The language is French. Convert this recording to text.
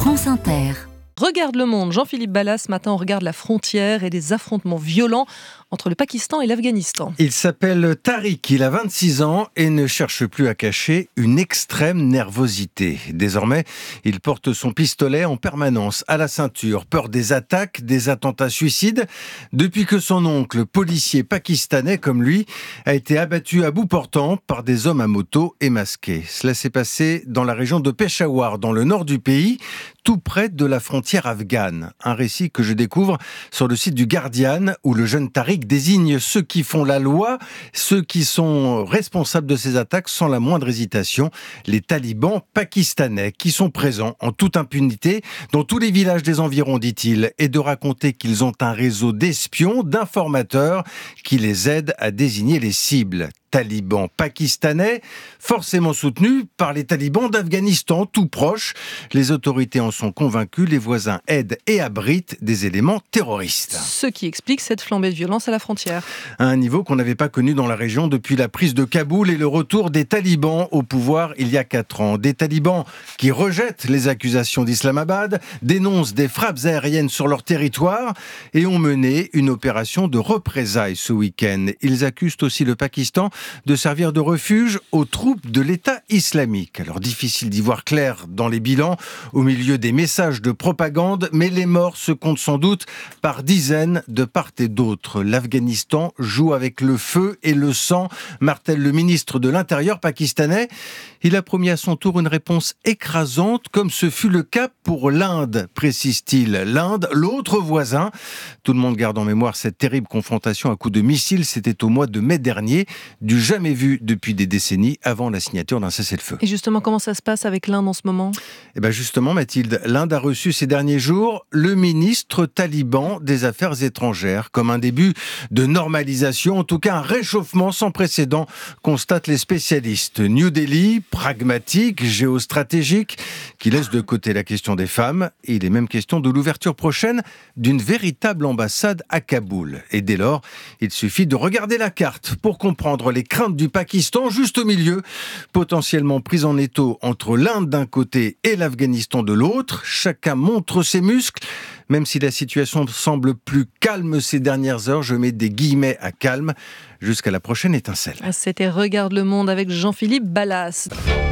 France Inter. Regarde le monde, Jean-Philippe Ballas, ce matin on regarde la frontière et des affrontements violents entre le Pakistan et l'Afghanistan. Il s'appelle Tariq, il a 26 ans et ne cherche plus à cacher une extrême nervosité. Désormais, il porte son pistolet en permanence à la ceinture, peur des attaques, des attentats suicides, depuis que son oncle, policier pakistanais comme lui, a été abattu à bout portant par des hommes à moto et masqués. Cela s'est passé dans la région de Peshawar, dans le nord du pays, tout près de la frontière afghane. Un récit que je découvre sur le site du Guardian, où le jeune Tariq désigne ceux qui font la loi, ceux qui sont responsables de ces attaques sans la moindre hésitation, les talibans pakistanais qui sont présents en toute impunité dans tous les villages des environs, dit-il, et de raconter qu'ils ont un réseau d'espions, d'informateurs qui les aident à désigner les cibles. Talibans pakistanais, forcément soutenus par les talibans d'Afghanistan, tout proches. Les autorités en sont convaincues, les voisins aident et abritent des éléments terroristes. Ce qui explique cette flambée de violence à la frontière. À un niveau qu'on n'avait pas connu dans la région depuis la prise de Kaboul et le retour des talibans au pouvoir il y a 4 ans. Des talibans qui rejettent les accusations d'Islamabad, dénoncent des frappes aériennes sur leur territoire et ont mené une opération de représailles ce week-end. Ils accusent aussi le Pakistan de servir de refuge aux troupes de l'État islamique. Alors difficile d'y voir clair dans les bilans, au milieu des messages de propagande, mais les morts se comptent sans doute par dizaines de part et d'autre. L'Afghanistan joue avec le feu et le sang, martèle le ministre de l'Intérieur pakistanais. Il a promis à son tour une réponse écrasante, comme ce fut le cas pour l'Inde, précise-t-il. L'Inde, l'autre voisin. Tout le monde garde en mémoire cette terrible confrontation à coups de missiles. C'était au mois de mai dernier, du jamais vu depuis des décennies avant la signature d'un cessez-le-feu. Et justement, comment ça se passe avec l'Inde en ce moment ? Eh bien justement, Mathilde, l'Inde a reçu ces derniers jours le ministre taliban des Affaires étrangères, comme un début de normalisation, en tout cas un réchauffement sans précédent, constatent les spécialistes. New Delhi, pragmatique, géostratégique, qui laisse de côté la question des femmes, et il est même question de l'ouverture prochaine d'une véritable ambassade à Kaboul. Et dès lors, il suffit de regarder la carte pour comprendre les craintes du Pakistan, juste au milieu, potentiellement prise en étau entre l'Inde d'un côté et l'Afghanistan de l'autre. Chacun montre ses muscles. Même si la situation semble plus calme ces dernières heures, je mets des guillemets à calme, jusqu'à la prochaine étincelle. C'était Regarde le monde avec Jean-Philippe Ballas.